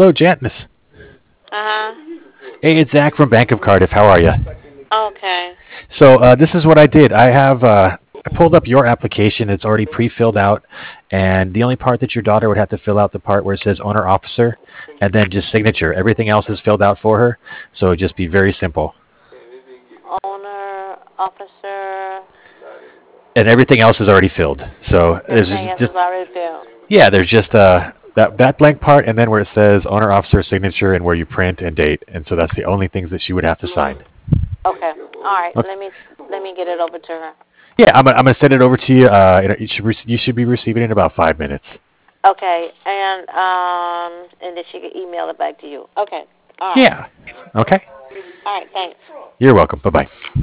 Hello, Janice. Uh-huh. Hey, it's Zach from Bank of Cardiff. How are you? Okay. So this is what I did. I pulled up your application. It's already pre-filled out, and the only part that your daughter would have to fill out the part where it says owner officer, and then just signature. Everything else is filled out for her, so it'd just be very simple. Owner, officer, And everything else is already filled. So everything else is already filled. yeah, there's just that blank part, and then where it says owner officer signature and where you print and date, and so that's the only things that she would have to sign. Okay. All right. Okay. Let me get it over to her. Yeah, I'm gonna send it over to you. You should be receiving it in about 5 minutes. Okay. And then she can email it back to you. Okay. All right. Yeah. Okay. All right. Thanks. You're welcome. Bye bye.